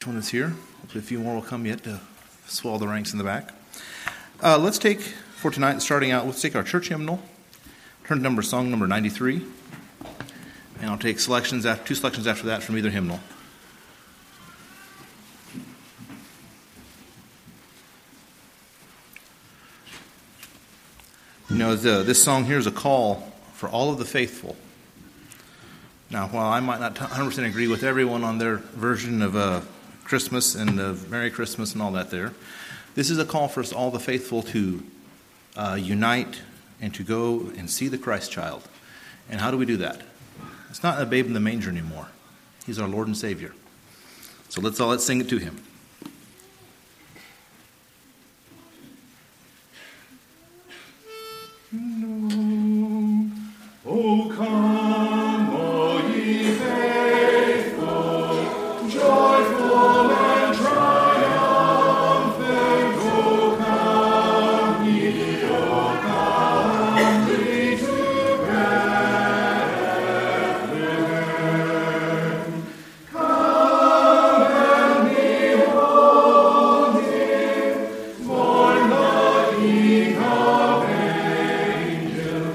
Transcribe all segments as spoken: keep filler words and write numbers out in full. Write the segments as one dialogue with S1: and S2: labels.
S1: One that's here. Hopefully a few more will come yet to swell the ranks in the back. Uh, let's take, for tonight, starting out, let's take our church hymnal. Turn to number, song number ninety-three. And I'll take selections after, two selections after that from either hymnal. You know, the, this song here is a call for all of the faithful. Now, while I might not one hundred percent agree with everyone on their version of uh, Christmas and of Merry Christmas and all that there, this is a call for us all the faithful to uh, unite and to go and see the Christ child. And how do we do that? It's not a babe in the manger anymore. He's our Lord and Savior. So let's all let's sing it to him.
S2: Oh, come, O ye faithful, joyful and triumphant. O come ye, O come ye to Bethlehem. Come and behold him, born the King of angels.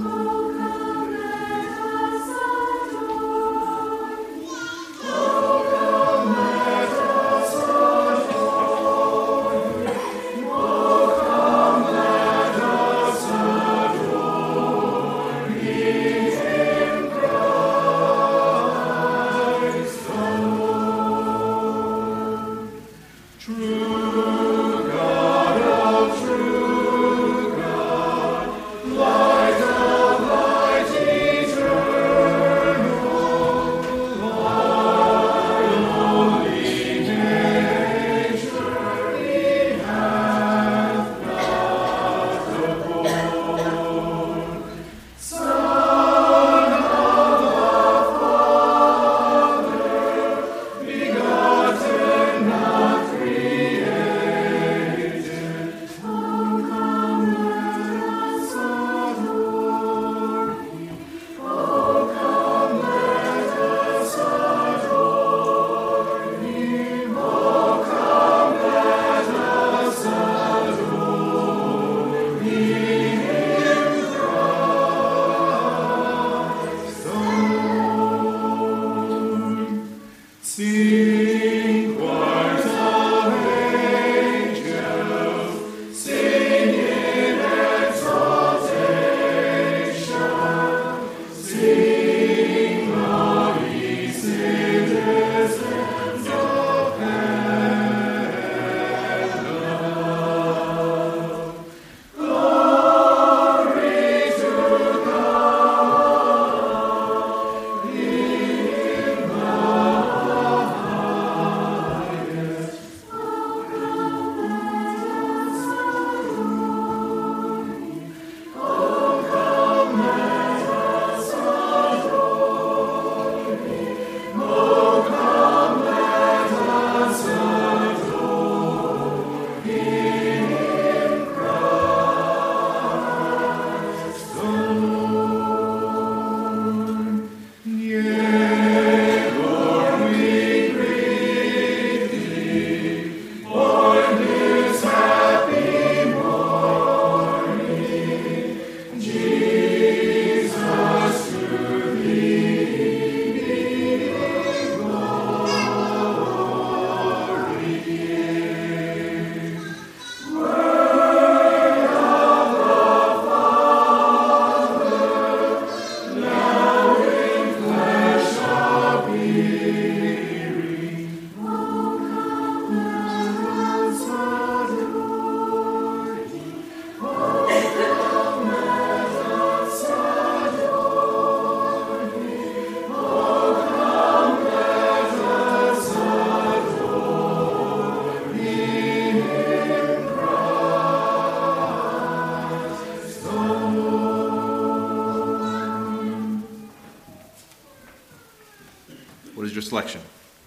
S1: Selection.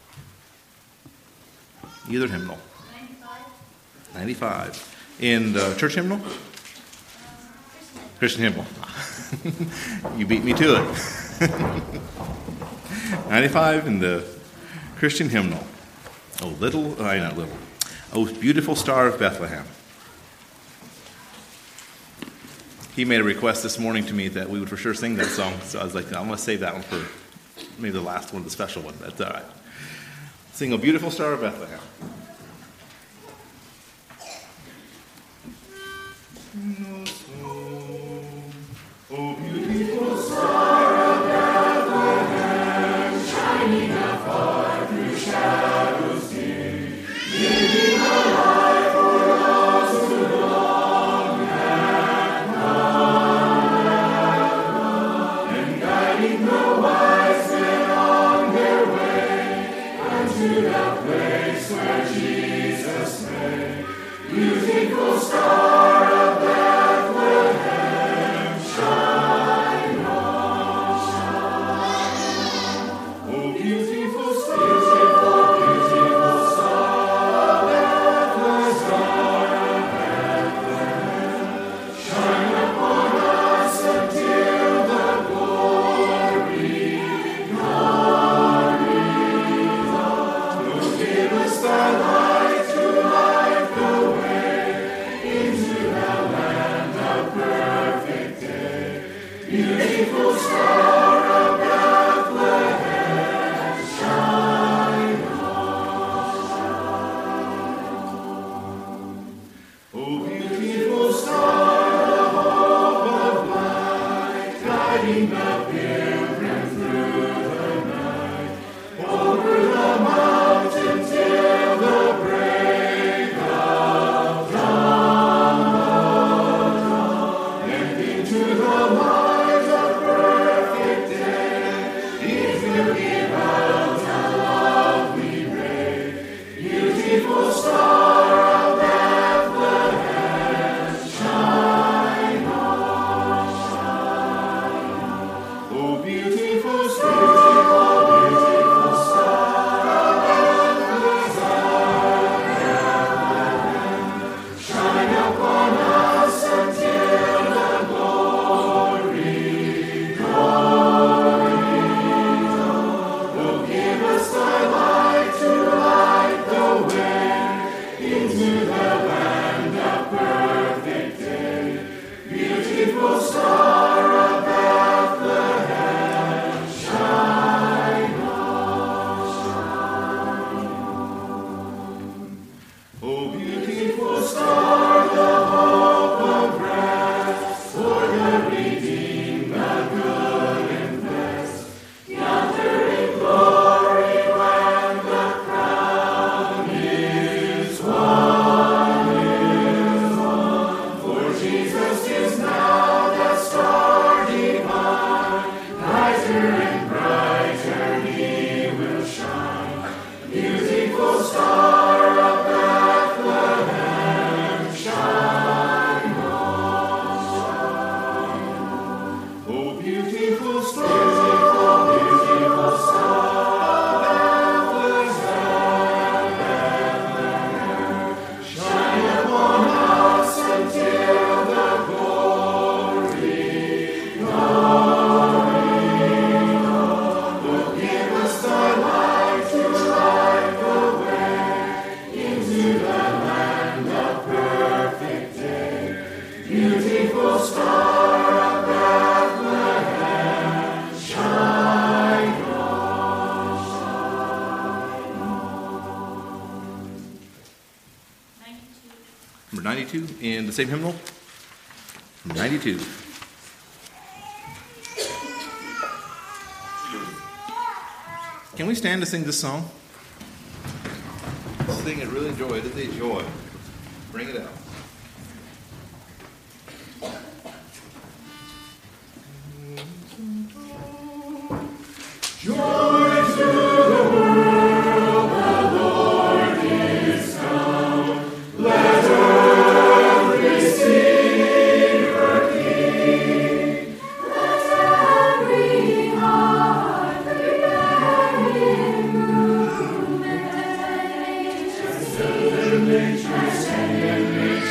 S1: Either hymnal.
S3: ninety-five.
S1: ninety-five. In the church hymnal? Christian hymnal. You beat me to it. ninety-five in the Christian hymnal. Oh, little, I not little. Oh, beautiful star of Bethlehem. He made a request this morning to me that we would for sure sing that song. So I was like, I'm going to save that one for maybe the last one, the special one. That's all right. Sing, O Beautiful Star of Bethlehem.
S2: O beautiful star of Bethlehem, shining afar through shadows deep, giving a light for those who long have known, and guiding the wise men on their way unto the place where Jesus lay. Beautiful star of Bethlehem, shine on, shine. Oh, beautiful star, beautiful star of Bethlehem, star of Bethlehem, shine upon us until the glory, glory dawn. Oh, give us thy light to light the way into the land of perfect day. Beautiful star of Bethlehem, shine on, shine. Oh, beautiful star, the hope of light, guiding the pilgrim through the night, over the mountain till the break of dawn, and into the light of perfect day. It will give out a lovely ray. Beautiful star of Bethlehem, shine on, shine. Oh, beautiful star, beautiful star of Bethlehem, shine upon us until the glory, glory dawn. Oh, give us thy light to light the way into the land of perfect day. Beautiful star of Bethlehem, shine on, shine. Oh, beautiful star, the hope of rest for the redeemed, the good and blessed. Yonder in glory when the crown is won, is won. For Jesus is now that star divine, brighter and brighter he will shine. Beautiful star of Bethlehem, shine on, shine. Oh, beautiful star, beautiful star of Bethlehem, shine upon us until the glory, glory dawn. Oh, give us thy light to light the way into the land of perfect day. Beautiful star of Bethlehem, shine on, shine on.
S3: ninety-two.
S1: Number ninety-two in the same hymnal. Number ninety-two. Can we stand to sing this song? Sing it, really enjoy it. It's a joy. Bring it out.
S2: Joy to the world, the Lord is come. Let earth receive her King. Let every heart prepare him room, and angels sing, and angels sing, and angels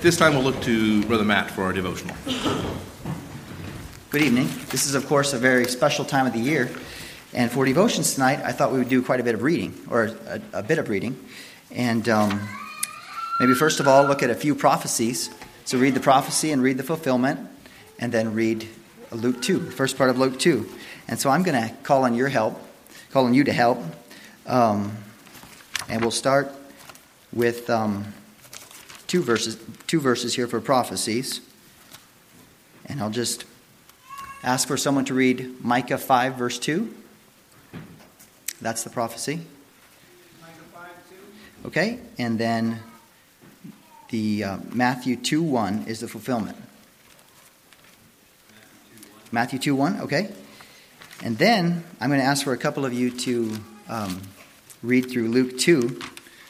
S1: this time we'll look to Brother Matt for our devotional.
S4: Good evening. This is, of course, a very special time of the year. And for devotions tonight, I thought we would do quite a bit of reading, or a, a bit of reading. And um, maybe first of all, look at a few prophecies. So read the prophecy and read the fulfillment, and then read Luke two, the first part of Luke two. And so I'm going to call on your help, call on you to help. Um, and we'll start with um, two verses, two verses here for prophecies. And I'll just ask for someone to read Micah five, verse two. That's the prophecy.
S5: Micah five two.
S4: Okay, and then the uh, Matthew two one is the fulfillment. Matthew two one, okay. And then I'm going to ask for a couple of you to um, read through Luke two.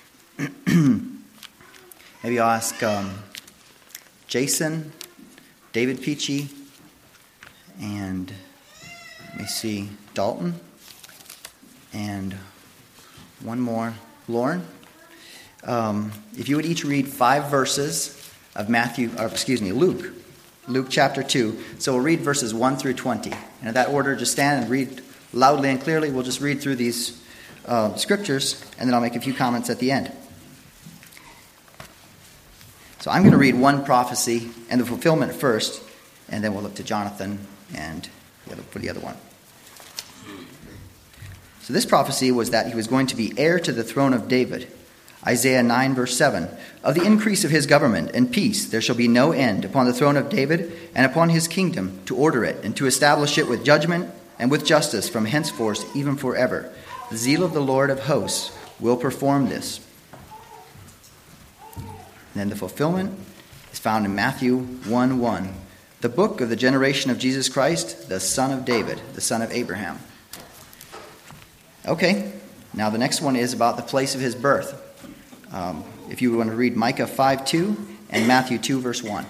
S4: Maybe I'll ask um, Jason, David Peachy, and let me see, Dalton, and one more, Lauren. Um, if you would each read five verses of Matthew, or excuse me, Luke, Luke chapter two. So we'll read verses one through twenty. And in that order, just stand and read loudly and clearly. We'll just read through these uh, scriptures, and then I'll make a few comments at the end. So I'm going to read one prophecy and the fulfillment first, and then we'll look to Jonathan and the other, for the other one. So this prophecy was that he was going to be heir to the throne of David. Isaiah nine, verse seven. Of the increase of his government and peace there shall be no end upon the throne of David and upon his kingdom, to order it and to establish it with judgment and with justice from henceforth even forever. The zeal of the Lord of hosts will perform this. And then the fulfillment is found in Matthew one one. The book of the generation of Jesus Christ, the son of David, the son of Abraham. Okay, now the next one is about the place of his birth. Um, if you want to read Micah five two and Matthew two, verse one.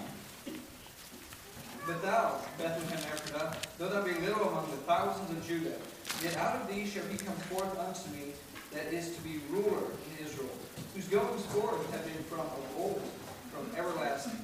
S5: But thou, Bethlehem Ephrathah, though thou be little among the thousands of Judah, yet out of thee shall he come forth unto me that is to be ruler in Israel, whose goings forth have been from of old, from everlasting.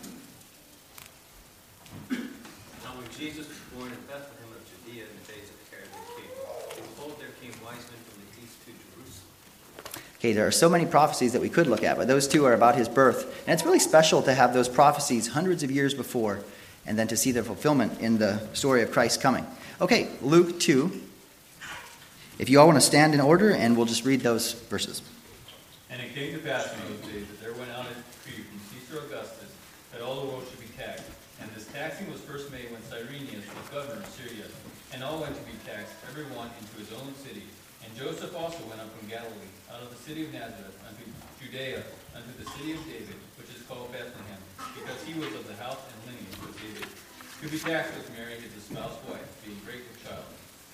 S6: Now when Jesus was born in Bethlehem of Judea in the days of Herod the king, behold, there came wise men from the east to Jerusalem.
S4: Okay, there are so many prophecies that we could look at, but those two are about his birth. And it's really special to have those prophecies hundreds of years before, and then to see their fulfillment in the story of Christ coming. Okay, Luke two. If you all want to stand in order, and we'll just read those verses.
S7: And it came to pass in those days that there went out a decree from Caesar Augustus that all the world should be taxed. And this taxing was first made when Cyrenius was governor of Syria. And all went to be taxed, every one into his own city. And Joseph also went up from Galilee, out of the city of Nazareth, unto Judea, unto the city of David, which is called Bethlehem, because he was of the house and lineage of David, to be taxed with Mary his espoused wife, being great with child.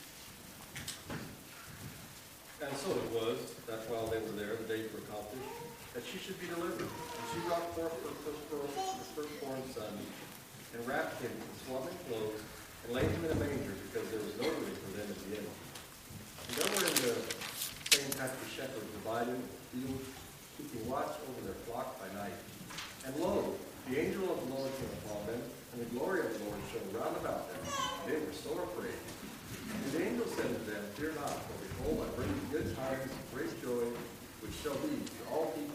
S8: And so it was, that while they were there, the days were accomplished, that she should be delivered. And she brought forth her firstborn, her firstborn son, and wrapped him in swaddling clothes, and laid him in a manger, because there was no room for them at the inn. And there were in the same country shepherds divided in the fields, keeping watch over their flock by night. And lo, the angel of the Lord came upon them, and the glory of the Lord shone round about them. And they were sore afraid. And the angel said to them, Fear not, for behold, I bring you good tidings of great joy, which shall be to all people.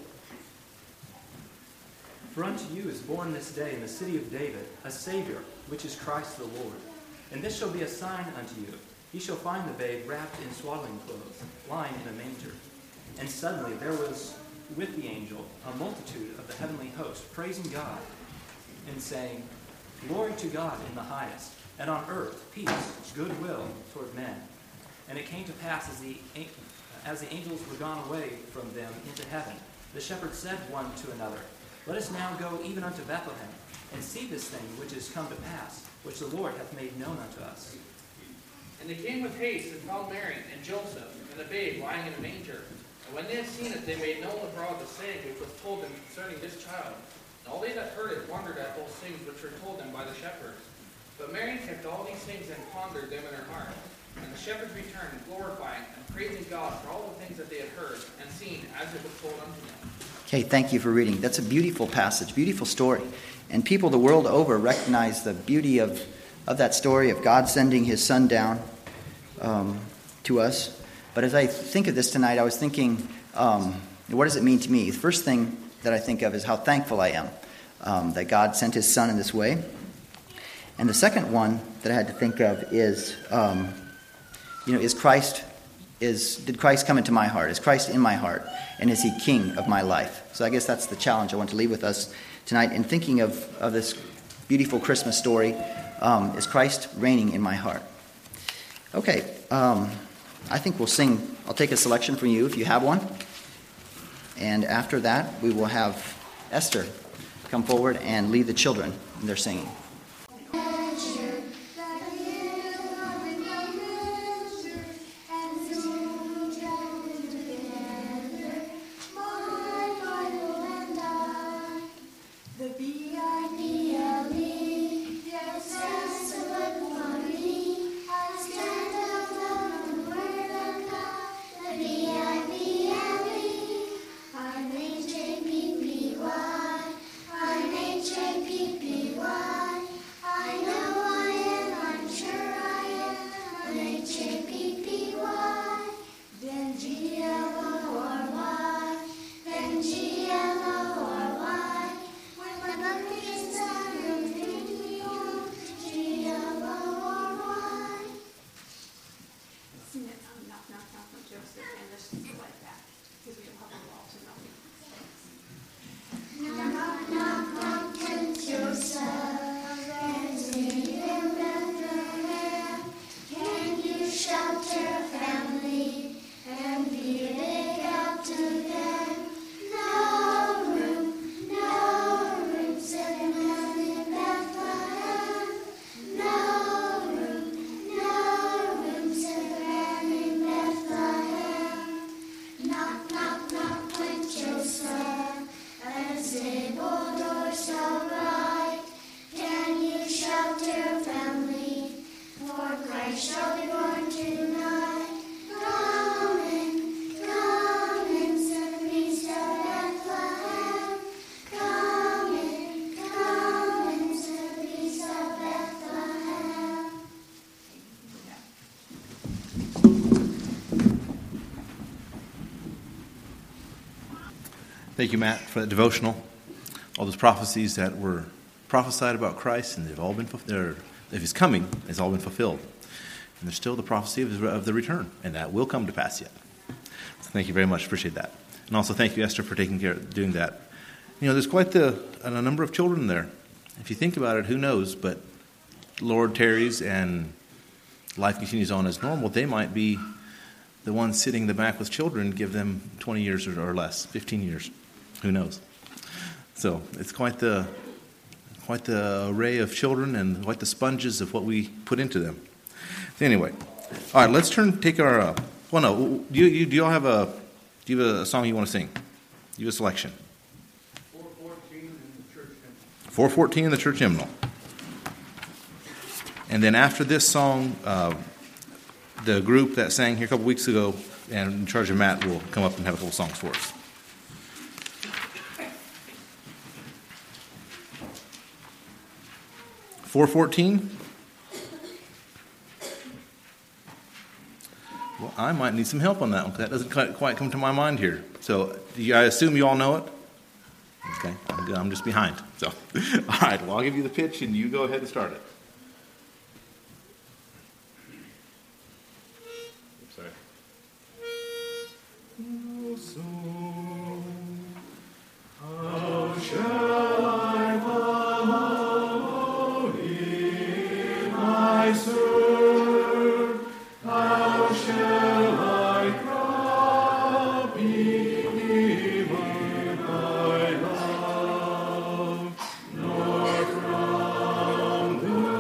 S9: For unto you is born this day in the city of David a Savior, which is Christ the Lord. And this shall be a sign unto you. Ye shall find the babe wrapped in swaddling clothes, lying in a manger. And suddenly there was with the angel a multitude of the heavenly host, praising God, and saying, Glory to God in the highest, and on earth peace, goodwill toward men. And it came to pass as the, as the angels were gone away from them into heaven, the shepherds said one to another, Let us now go even unto Bethlehem, and see this thing which is come to pass, which the Lord hath made known unto us.
S5: And they came with haste and found Mary and Joseph and the babe lying in a manger. And when they had seen it, they made known abroad the saying which was told them concerning this child. And all they that heard it wondered at those things which were told them by the shepherds. But Mary kept all these things and pondered them in her heart. And the shepherds returned, glorifying and praising God for all the things that they had heard and seen as it was told unto them.
S4: Okay, thank you for reading. That's a beautiful passage, beautiful story. And people the world over recognize the beauty of, of that story, of God sending his son down um, to us. But as I think of this tonight, I was thinking, um, what does it mean to me? The first thing that I think of is how thankful I am um, that God sent his son in this way. And the second one that I had to think of is, um, you know, is Christ, is did Christ come into my heart? Is Christ in my heart? And is he king of my life? So I guess that's the challenge I want to leave with us tonight in thinking of, of this beautiful Christmas story. Um, is Christ reigning in my heart? Okay, um, I think we'll sing. I'll take a selection from you if you have one. And after that, we will have Esther come forward and lead the children in their singing.
S1: Thank you, Matt, for that devotional. All those prophecies that were prophesied about Christ, and they've all been fulfilled. If he's coming, it's all been fulfilled. And there's still the prophecy of, his, of the return, and that will come to pass yet. So thank you very much. Appreciate that. And also thank you, Esther, for taking care of doing that. You know, there's quite the, a number of children there. If you think about it, who knows? But Lord tarries and life continues on as normal. They might be the ones sitting in the back with children, give them twenty years or less, fifteen years. Who knows? So it's quite the quite the array of children and quite the sponges of what we put into them. So anyway, all right, let's turn take our. Uh, well, no, do you, you do y'all have a do you have a song you want to sing? Do you have a selection?
S8: four fourteen in the church hymnal.
S1: four fourteen in the church hymnal. And then after this song, uh, the group that sang here a couple weeks ago and in charge of Matt will come up and have a couple songs for us. four fourteen? Well, I might need some help on that one, because that doesn't quite come to my mind here. So I assume you all know it? Okay, I'm, good. I'm just behind. So, all right, well, I'll give you the pitch, and you go ahead and start it. Sorry.
S2: Oh, so how shall I follow him I serve? How shall I copy him I love? Nor from the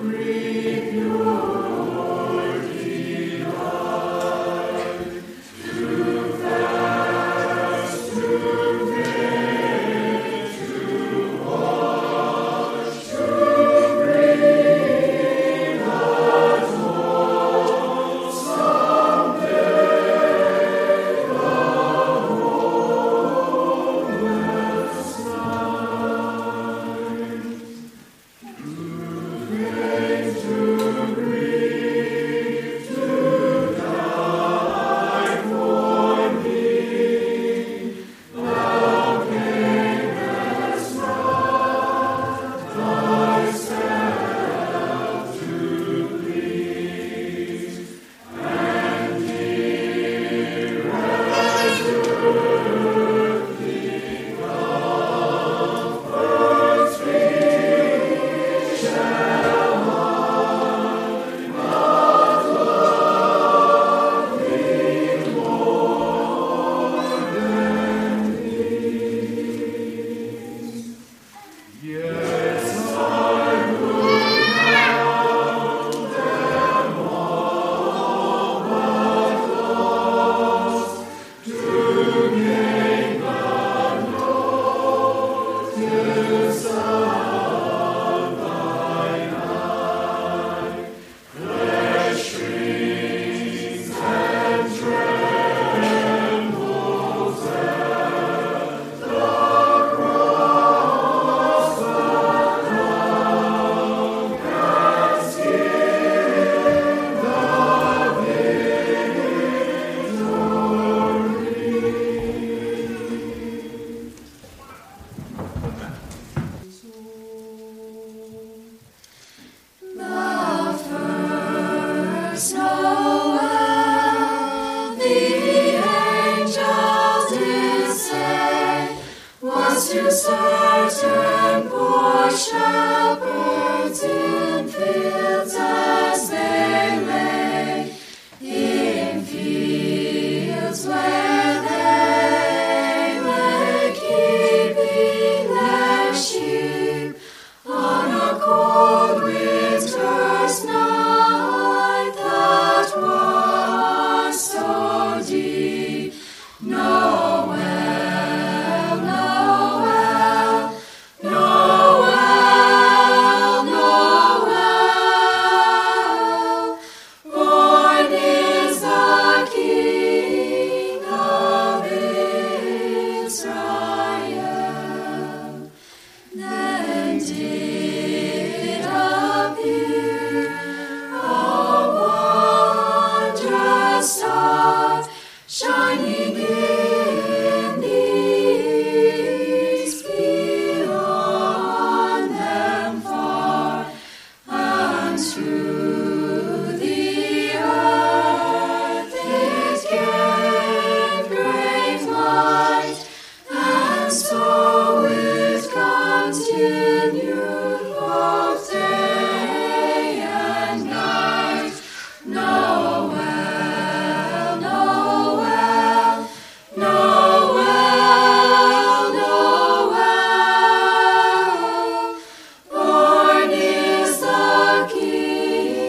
S2: King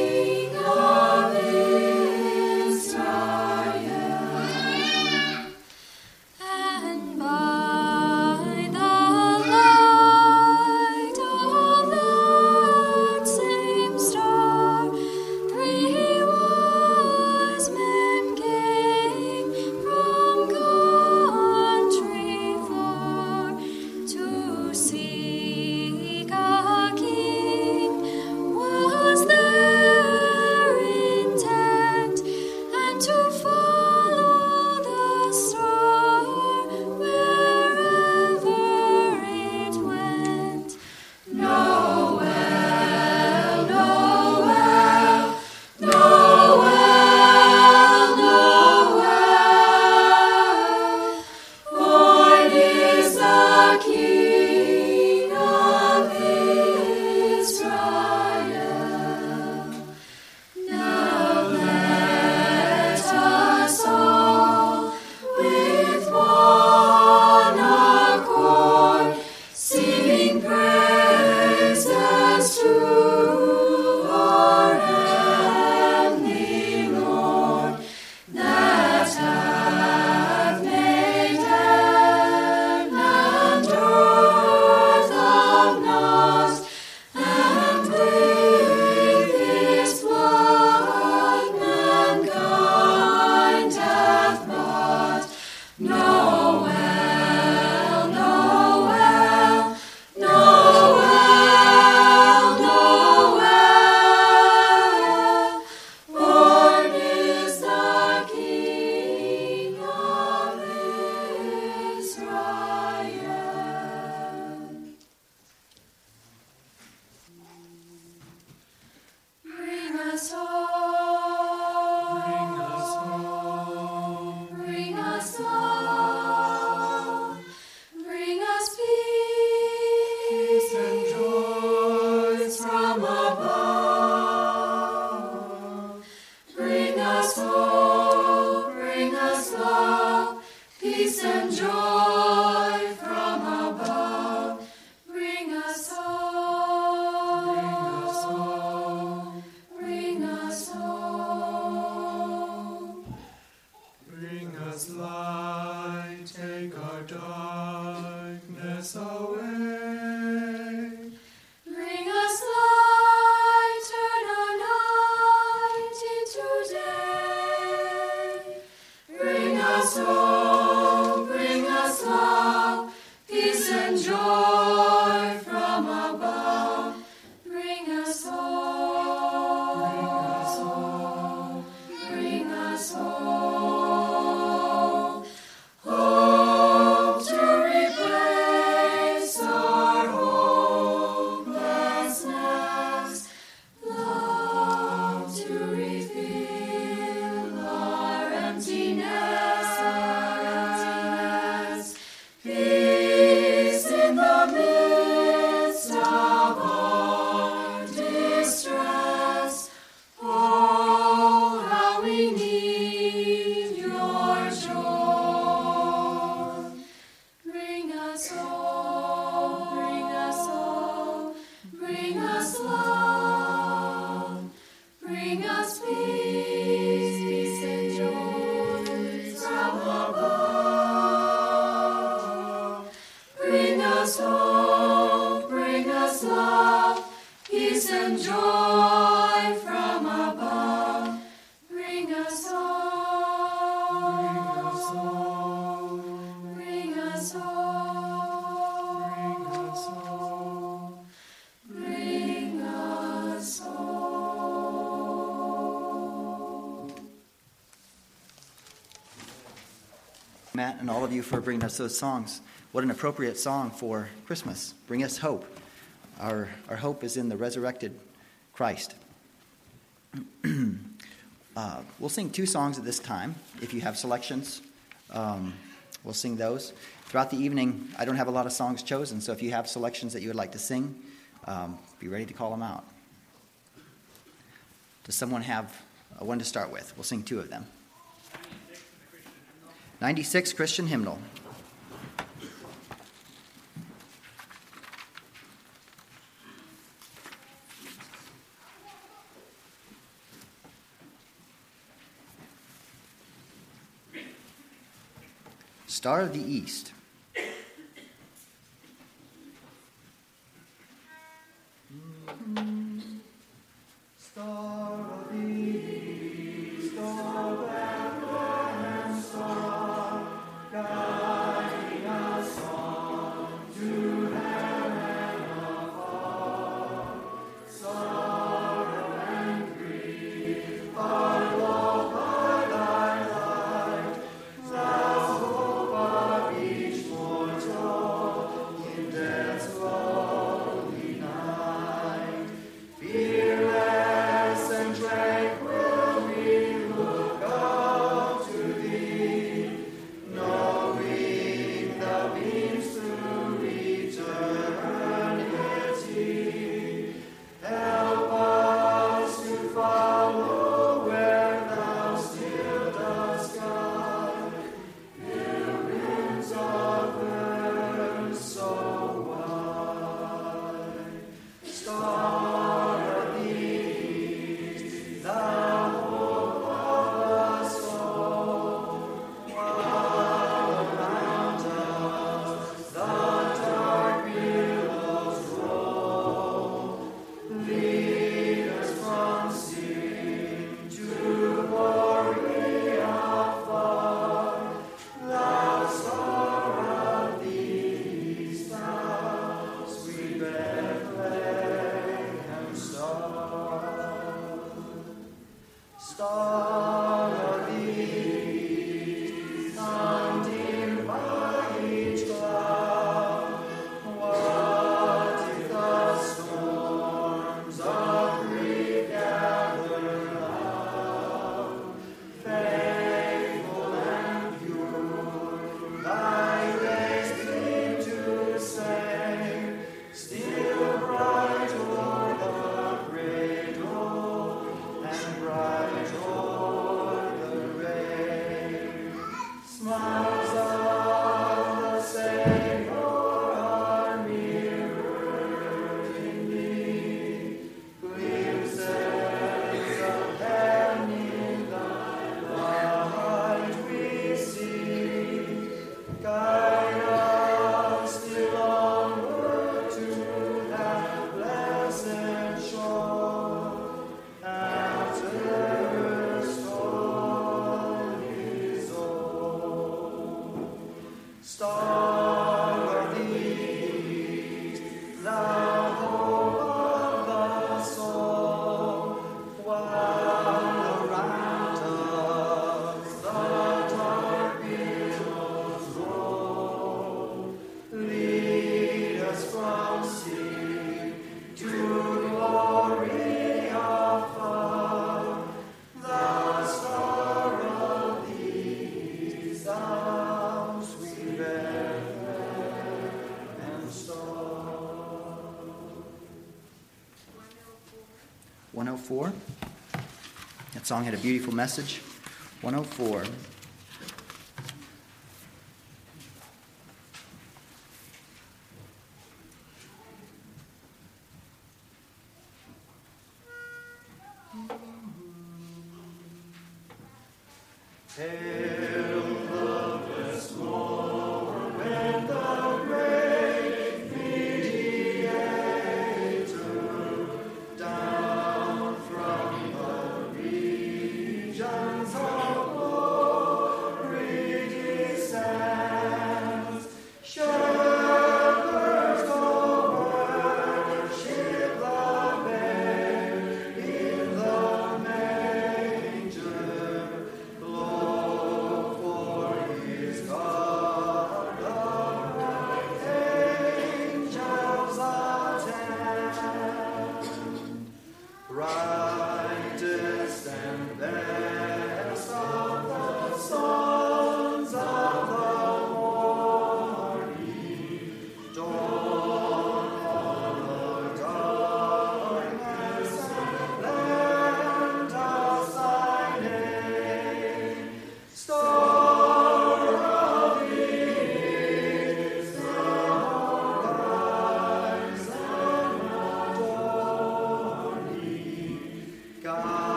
S4: Matt and all of you for bringing us those songs. What an appropriate song for Christmas. Bring us hope. Our, our hope is in the resurrected Christ. uh, we'll sing two songs at this time. If you have selections, um, we'll sing those. Throughout the evening, I don't have a lot of songs chosen, so if you have selections that you would like to sing, um, be ready to call them out. Does someone have one to start with? We'll sing two of them. ninety-six, Christian Hymnal. Star of the East.
S2: Star of the East, star of Bethlehem, star, guiding us on to heaven afar. Sorrow and grief are lulled by thy light, thou hope of each mortal in death's lonely night. Fearless and tranquil we look up to thee, knowing thou beamst through eternity. Help us to follow where thou still dost guide, pilgrims of earth so wide. Star of the East, thou hope of us all, while around us the dark billows roll. Lead us from sin to glory afar, thou star of the East, thou sweet Bethlehem star. Star of the East, undimmed by each cloud, what if the storms of grief gather loud? Faithful and pure, thy rays gleam to save, still bright o'er the cradle and bright o'er the rain. Smiles of the Savior are mirrored in thee, glimpses of heaven in thy light we see. Guide us still onward to that blessed shore, after earth's toil is o'er. Star of the East, thou hope of the soul, while around us the dark billows roll. Lead us from sea to glory afar, thou star of the East, thou sweet Bethlehem star.
S4: one oh four. That song had a beautiful message. one oh four.
S2: Hail the blessed Lord, when the great Mediator down from the regions of glory descends. Shepherds go worship the babe in the manger. Glory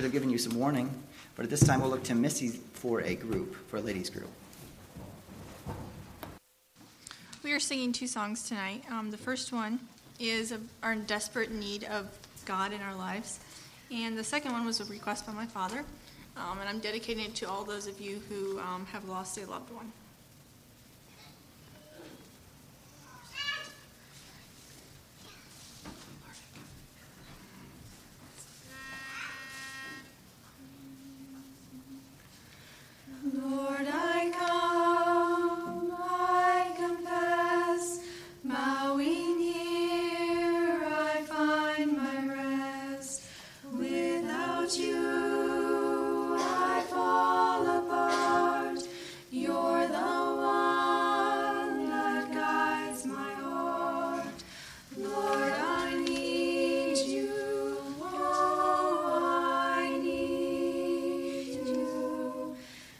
S4: should have given you some warning, but at this time we'll look to Missy for a group, for a ladies group.
S10: We are singing two songs tonight. Um, the first one is of our desperate need of God in our lives, and the second one was a request by my father, um, and I'm dedicating it to all those of you who um, have lost a loved one.
S2: Lord, I come, I confess, bowing here I find my rest. Without you I fall apart. You're the one that guides my heart. Lord, I need you. Oh, I need you.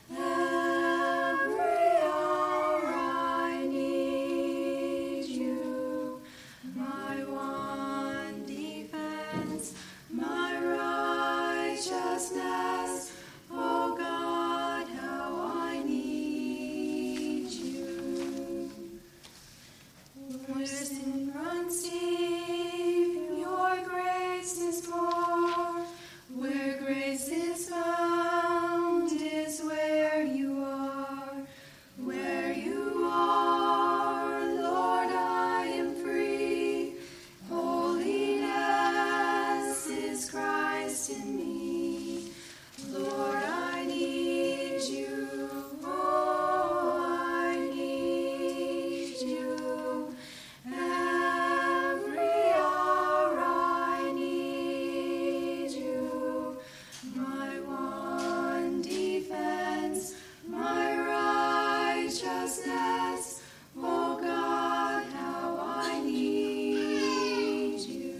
S2: Every hour I need you, my one defense, my righteousness. Oh God, how I need you. Where sin runs deep, your grace is more. Where grace is found is where you are. Where you are, Lord, I am free. Holiness is Christ in me. Lord, I need you. Oh, I need you. Every hour I need you. My one defense, my righteousness. Oh God, how I need you.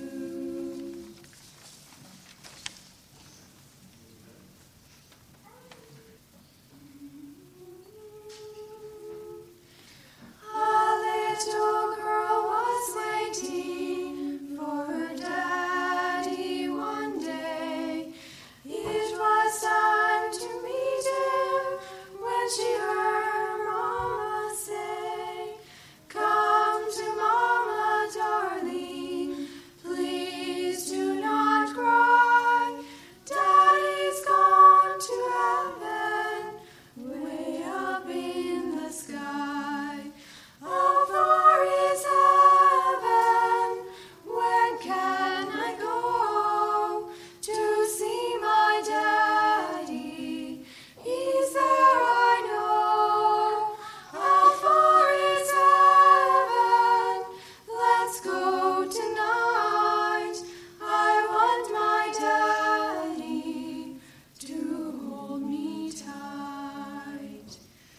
S2: A little girl was waiting for her daddy one day. It was time to meet him when she heard Mama say, "Come to Mama, darling, please do not cry. Daddy's gone to heaven, way up in the sky. How far is heaven? When can I go to see my daddy? He's there, I know. How far is heaven? Let's go tonight. I want my daddy to hold me tight."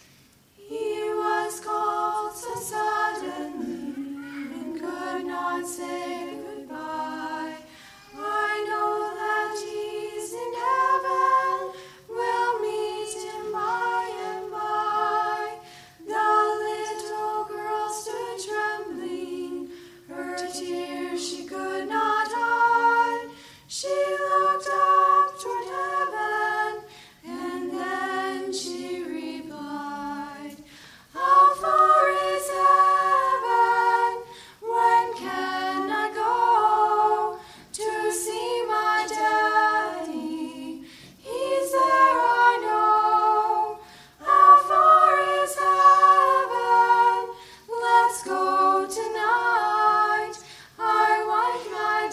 S2: He was called so suddenly and could not say goodbye. I know that he's in heaven. We'll meet him by and by. The little girl stood trembling. Her tears she could not hide. She looked up toward heaven, and then she replied, "How far is heaven? When can I go to see my daddy? He's there, I know. How far is heaven? Let's go tonight. I want my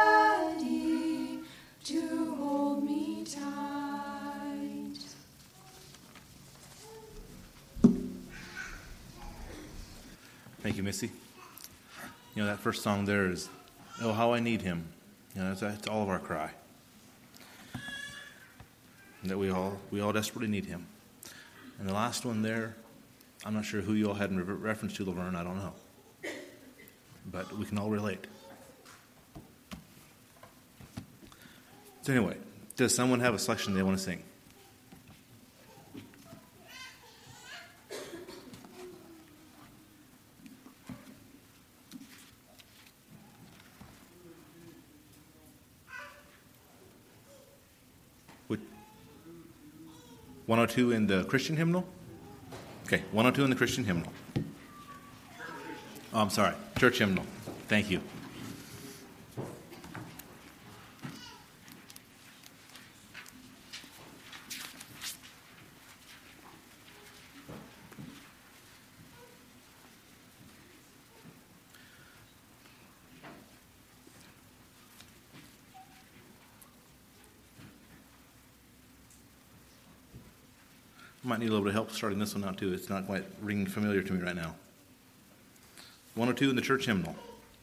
S2: daddy to hold me tight."
S1: Thank you, Missy. You know, that first song there is, "Oh, How I Need Him." You know, that's, that's all of our cry. That we all we all desperately need him. And the last one there, I'm not sure who you all had in re- reference to, Laverne, I don't know. But we can all relate. So anyway, does someone have a selection they want to sing? one oh two in the Christian hymnal? Okay, one oh two in the Christian hymnal. Oh, I'm sorry, church hymnal. Thank you. Might need a little bit of help starting this one out too. It's not quite ringing familiar to me right now. one oh two in the church hymnal.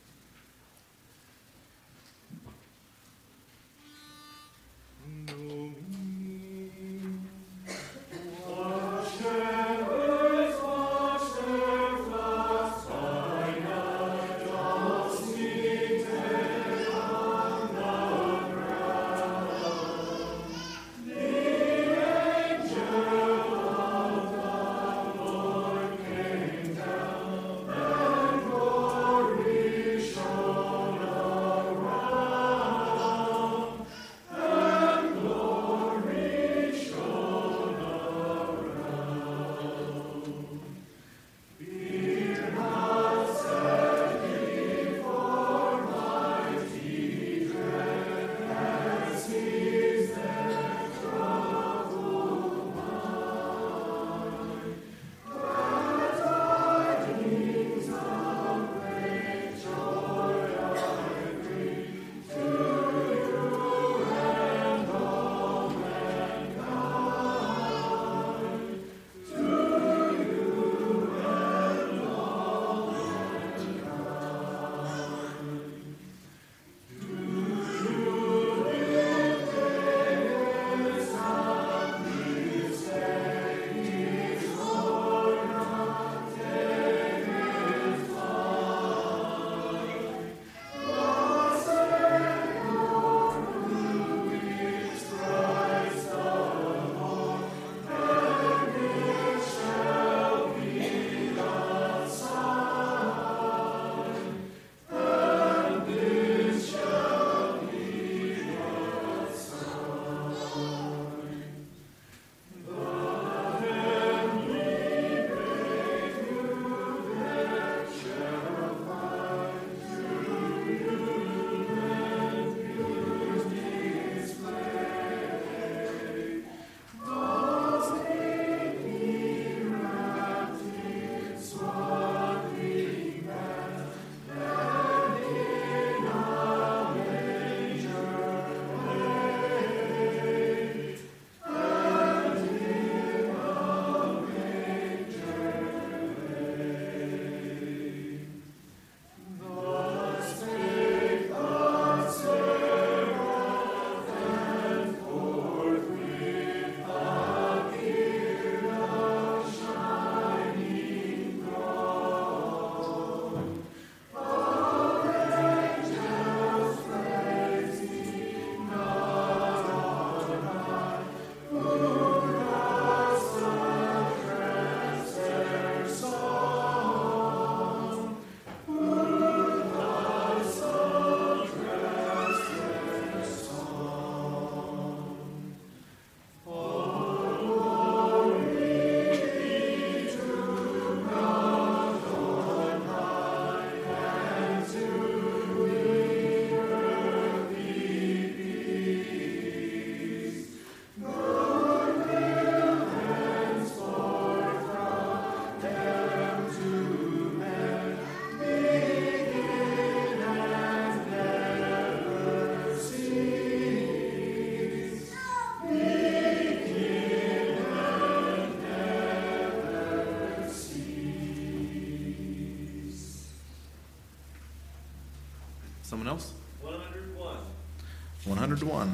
S1: Someone else?
S6: one hundred one.
S1: one hundred one.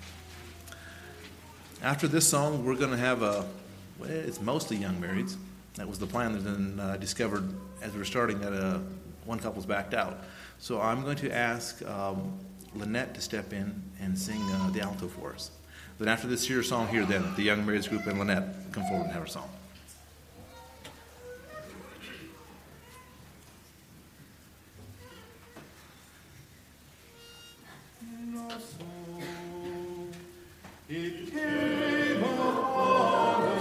S1: After this song, we're going to have a, well, it's mostly young marrieds. That was the plan, and then I uh, discovered as we were starting that uh, one couple's backed out. So I'm going to ask um, Lynette to step in and sing uh, the alto for us. Then after this here song here, then the young marrieds group and Lynette come forward and have a song.
S2: It came upon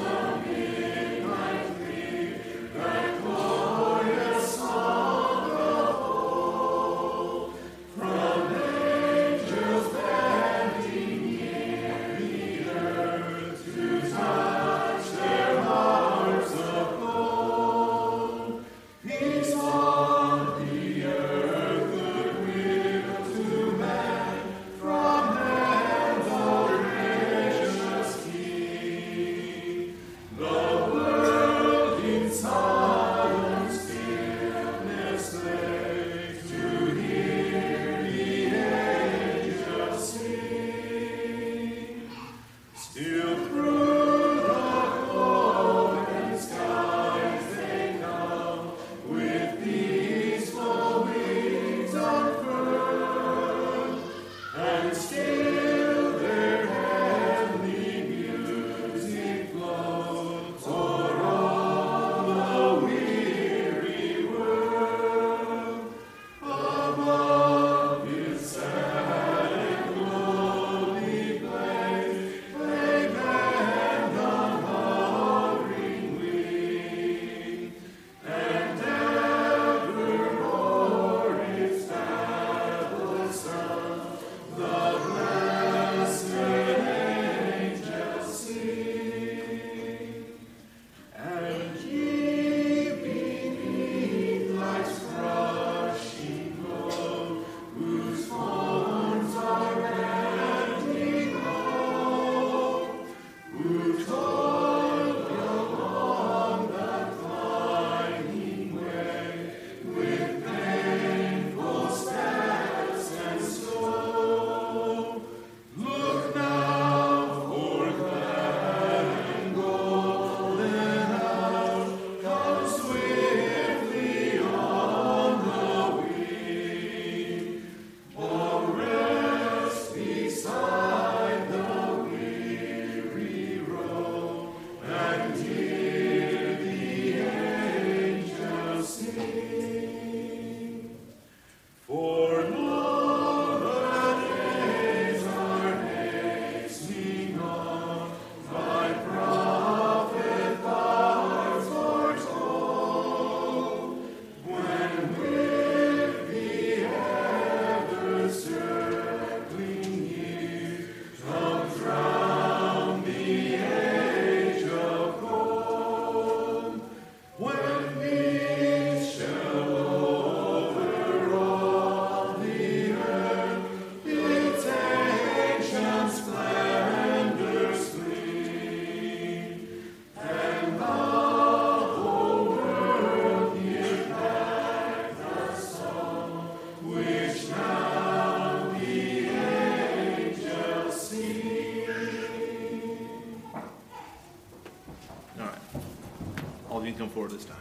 S1: of you can come forward this time.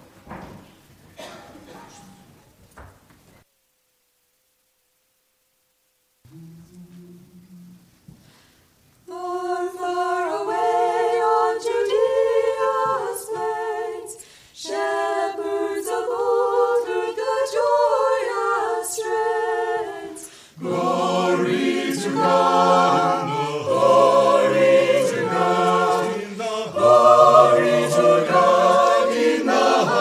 S2: Far, far away on Judea's plains, shepherds of old heard the joyous strains. Glory to God, glory to God, glory to God in the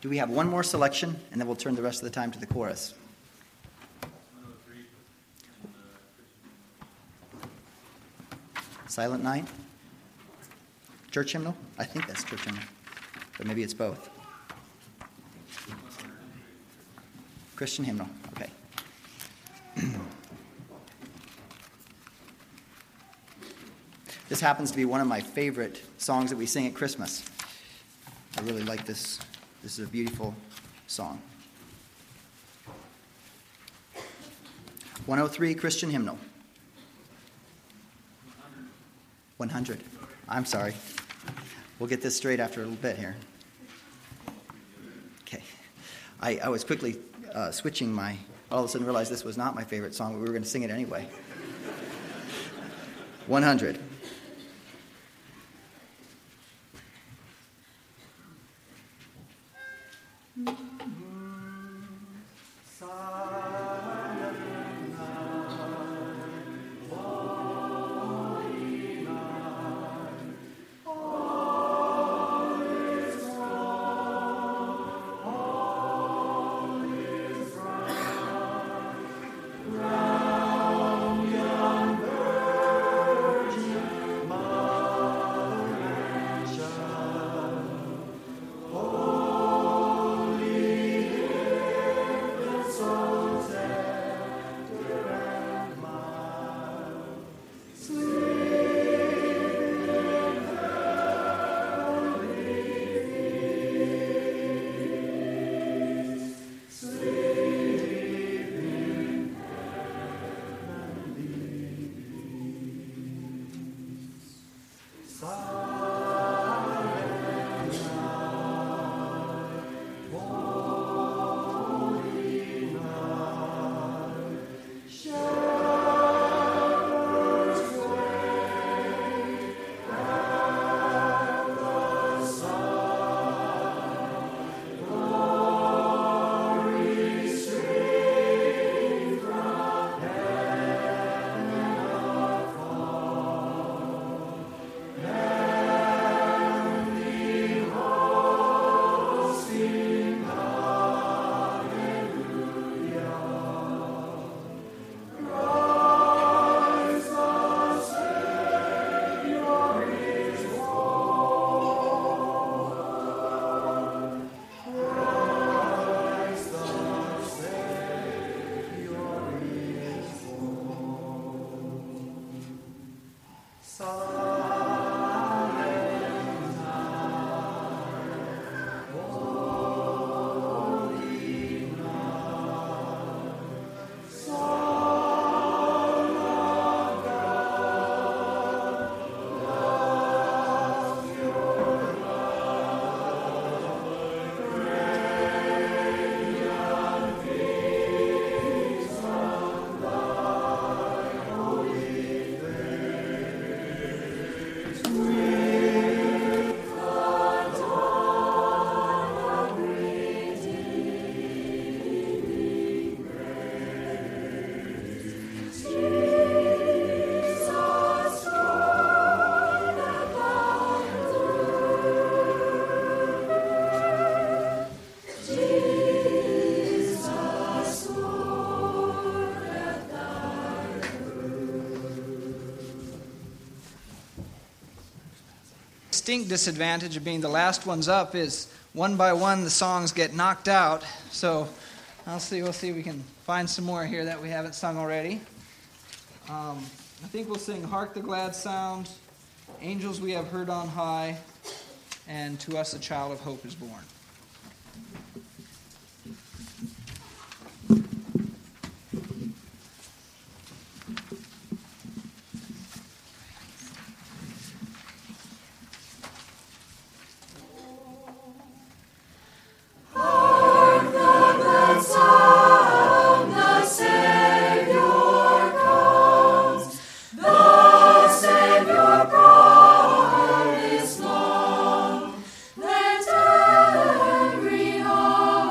S4: Do we have one more selection, and then we'll turn the rest of the time to the chorus? Silent Night? Church hymnal? I think that's church hymnal. But maybe it's both. Christian hymnal. Okay. This happens to be one of my favorite songs that we sing at Christmas. I really like this. This is a beautiful song. one oh three, Christian hymnal. one hundred. I'm sorry. We'll get this straight after a little bit here. Okay. I, I was quickly uh, switching my... All of a sudden realized this was not my favorite song, but we were going to sing it anyway. one hundred.
S11: Distinct disadvantage of being the last ones up is one by one the songs get knocked out. So I'll see. We'll see if we can find some more here that we haven't sung already. Um, I think we'll sing "Hark the Glad Sound," "Angels We Have Heard on High," and "To Us a Child of Hope is Born."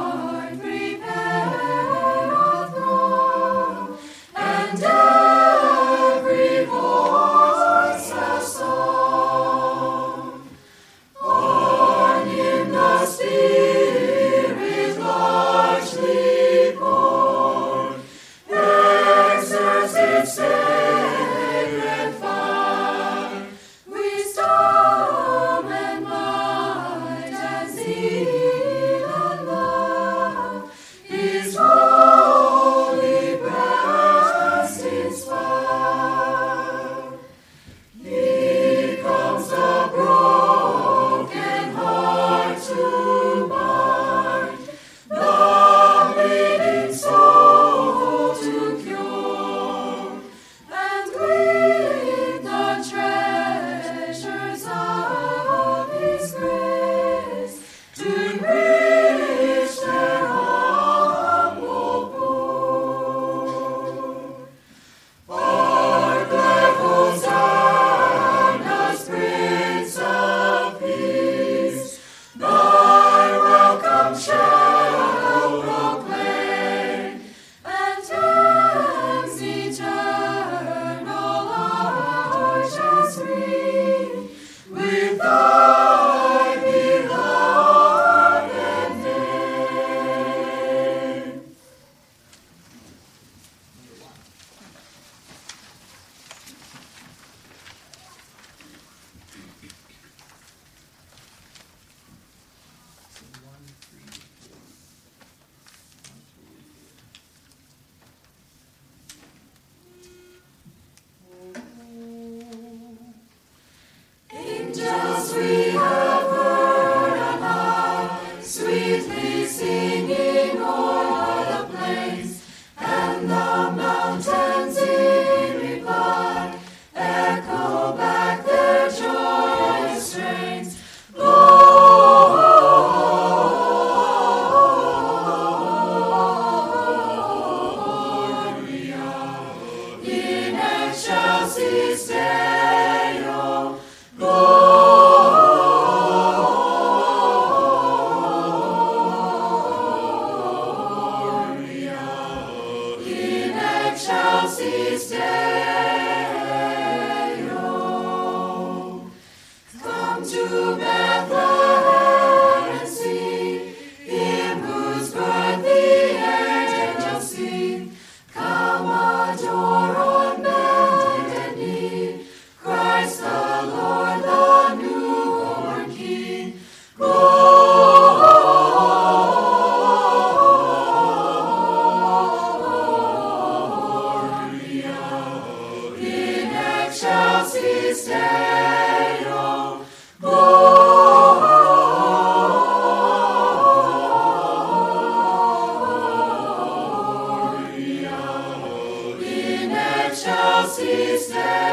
S2: And in excelsis Deo, Gloria, in excelsis Deo. Come to Bethlehem and see him whose birth the angels sing. Come adore on bended knee, Christ the Lord, the newborn King. Gloria, in excelsis Deo, Gloria, in excelsis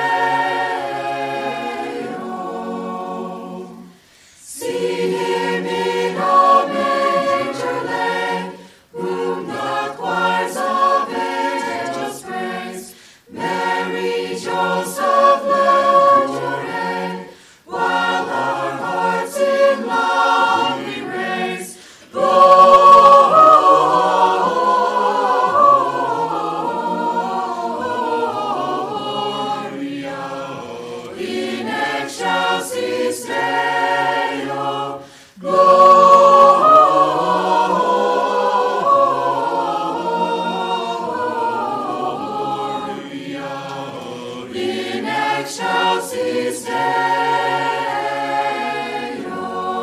S2: Deo. See him in a manger lay, whom the choirs of angels praise. Mary, Joseph, lend your aid, while our hearts in love we raise. Gloria, in excelsis Deo, Gloria, in excelsis Deo.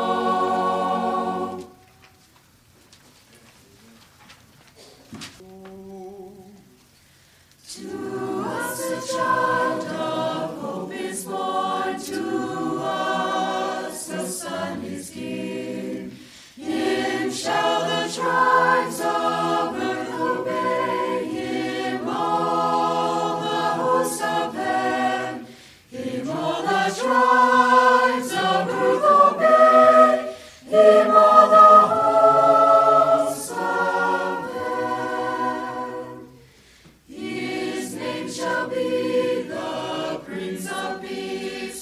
S2: To us a child of hope is born, to us a son is given. Him shall the tribes of earth obey, him all the hosts of heaven. Him all the tribes of earth obey, him all the hosts of heaven. His name shall be the Prince of Peace,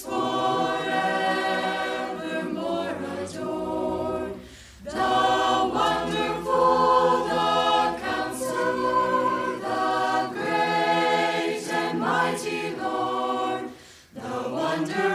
S2: forevermore adored. The wonderful, the Counselor, the great and mighty Lord, the wonder